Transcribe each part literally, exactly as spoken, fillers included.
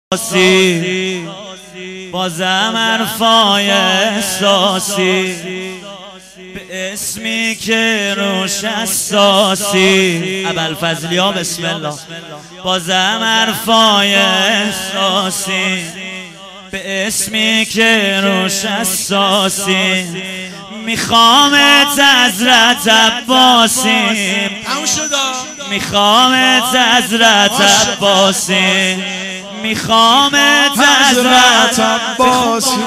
احساسی بازم حرفای احساسی به اسمی که روش اساسی ابوالفضلی ها بسم الله بازم حرفای احساسی به اسمی که روش اساسی میخوامت حضرت عباسی میخوامت حضرت عباسی میخوامت حضرت عباسی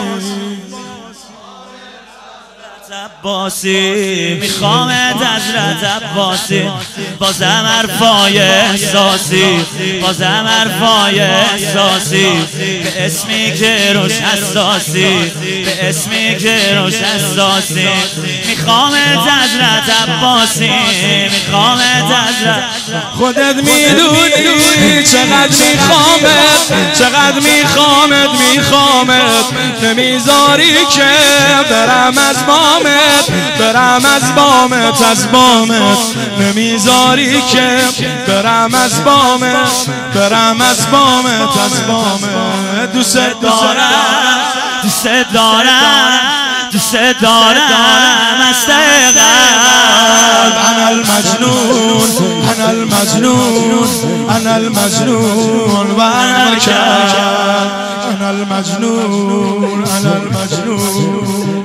عباسی میخوامت حضرت عباسی بازم حرفای احساسی بازم حرفای احساسی به اسمی که روش اساسی به اسمی که روش اساسی میخوامت حضرت عباسی میخوامت حضرت خودت میدونی چقدر میخوامت چقدر میخوامت میخوامت نمیذاری که برم از بامت برم از بامت از بامت نمیذاری که برم از بامت برم از بامت از بامت دوست دارم دوست دارم دوست دارم از قلب انا المجنون انا المجنون انا المجنون و انا الکلب انا المجنون انا المجنون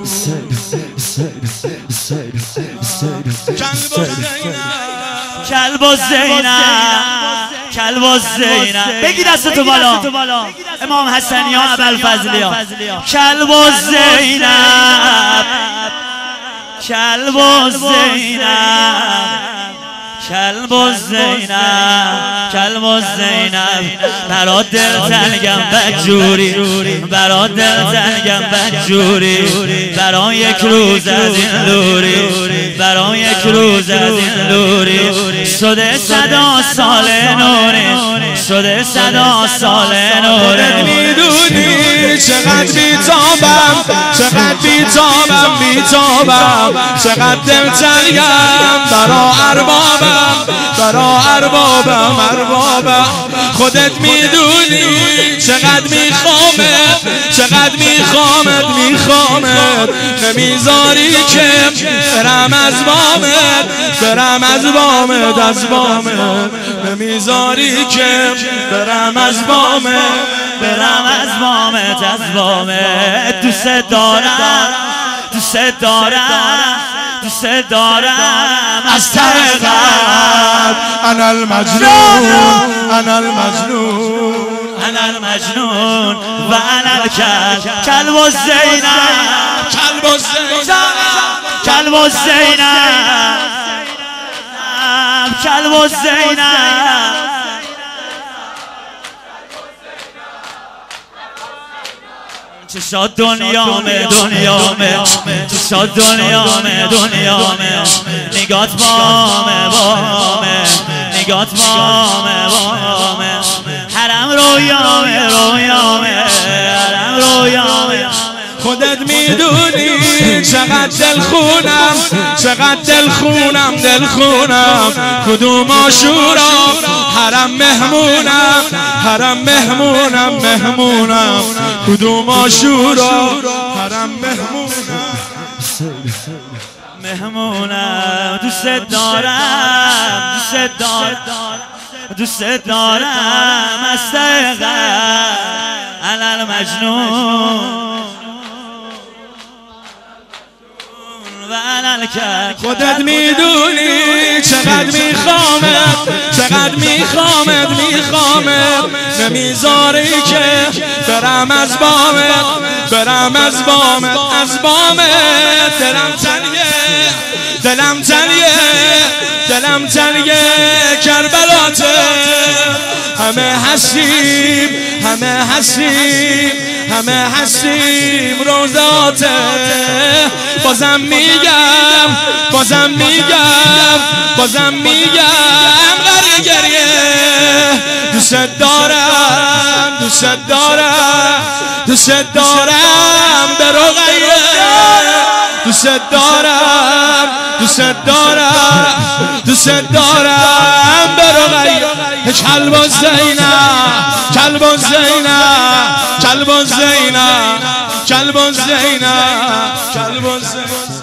کلب و زینب کلب و زینب بگی دستتو بالا امام حسنی ها ابوالفضلی ها کلب و زینب کلب و زینب کلب و زینب کلب و زینب برا دل تنگم بدجوری برا دل تنگم بدجوری برا یک روز از این لوری برا یک روز از این لوری شده صدا سال نوری شده صدا سال نوری میدونی چقدر بیتابم چقدر بیتابم بیتابم چقدر دل تنگم برا اربابم برا اربابم اربابم خودت میدونی چقدر میخوامت چقدر میخوامت میخوامت نمیذاری که برم از بامت برم از بامت از بامت نمیذاری که برم از بامت برم از بامت از بامت دوست دارم دوست دارم دوست دارم از ته قلب انا المجنون انا المجنون انا المجنون و انا الکلب کلب و زینب کلب و زینب کلب و زینب کلب و زینب چشا دنیا میں دنیا میں چشا دنیا میں دنیا میں نگات بامه بامه نگات بامه بامه حرم رویامه رویامه حرم رویامه خودت میدونی چقدر دل خونم چقدر دل خونم دل خونم کدوم آشورا حرم مهمونم حرم مهمونم مهمونم کدوم آشورا حرم مهمونم مهمونم دوست دارم دوست دارم دوست دارم از قلب انا المجنون خودت میدونی چقدر میخوامت چقدر میخوامت میخوامت نمیذاری که برم از بامت برم از بامت از بامت دلم تنگه دلم تنگه دلم تنگه کربلاته همه هستیم همه هستیم همه هستیم روزاته بازم میگم بازم میگم بازم میگم غریه گریه دوست دارم دوست دارم دوست دارم به رقیه دوست دارم دوست دارم دوست دارم به رقیه کلب و زینب کلب و زینب کلب و زینب کلب و زینب کلب و زینب